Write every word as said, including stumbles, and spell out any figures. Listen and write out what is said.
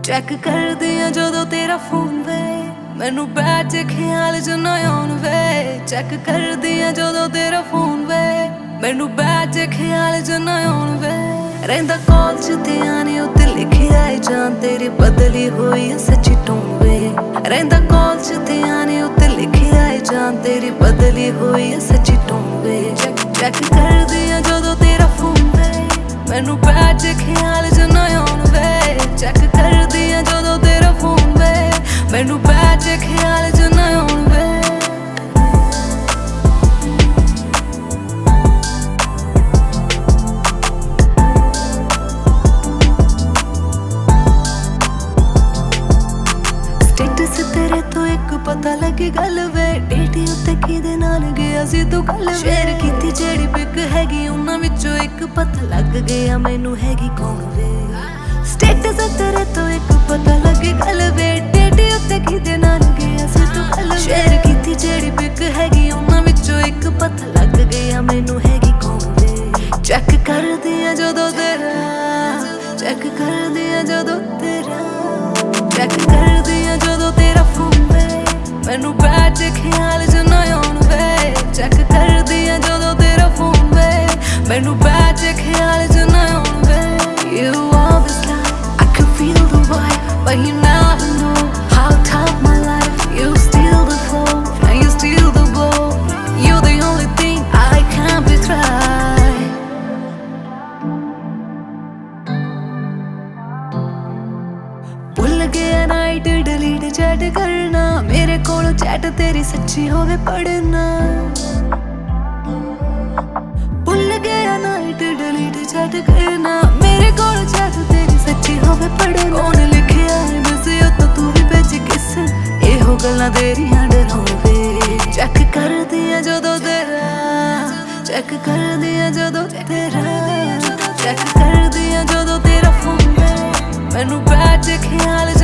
Check कर दिया जदों तेरा फोन वे मैनू बैठ ख्याल च ना आउण वे। चेक कर दिया जदों तेरा फोन वे मैनू बैठ ख्याल च ना आउण वे। रहिंदा कॉल च ध्यान उत्ते लिखिया है जान तेरी बदली हुई है सच्ची टोन वे। रहिंदा कॉल च ध्यान उत्ते लिखिया है जान तेरी बदली हुई है सच्ची टोन वे। चेक कर दिया जदों तेरा फोन वे मैनू बैठ ख्याल च ना आउण वे। चेक कर दिया जदों तेरा फोन वे मैनू बैठ ख्याल च ना आउण वे। स्टेटस तेरे तो एक पता लगे गल वे डेटी उत्ते किदे नाल गया सी तू कल शेयर कीती जेड़ी पिक हैगी उन्हां विचों एक पता लग गया मैनू हैगी कौन वे। स्टेटस तेरे तो एक पता लगे गल वे डेटी उत्ते किदे नाल गया सी तू कल शेयर कीती जेड़ी पिक हैगी उन्हां विचों एक पता लग गया मैनू हैगी कौन वे। चेक कर दिया जदों तेरा चेक कर दिया जदों तेरा चेक कर दिया जदों तेरा फोन वे मैनू बैठ ख्याल च ना आउण वे। चेक कर दिया जदों तेरा फोन वे मैनू बैठ ख्याल च ना आउण वे। You always lie, I can feel the vibe, but you never know how tough my life. You steal the flow, and you steal the glow. You're the only thing I can't betray. भुल गया night delete chat करना मेरे कोलों chat तेरी सच्ची होवे पढ़ना। भुल गया नाइट डिलीट चैट करना मेरे कोलों चैट तेरी सच्ची होवे पढ़ना। कौन लिखिया है बिजी तो तू भी भेज किस एहो गल्लां तेरियां डरावे। चेक कर दिया जदों तेरा चेक कर दिया जदों तेरा चेक कर दिया जदों तेरा फोन वे मैनू बैठ ख्याल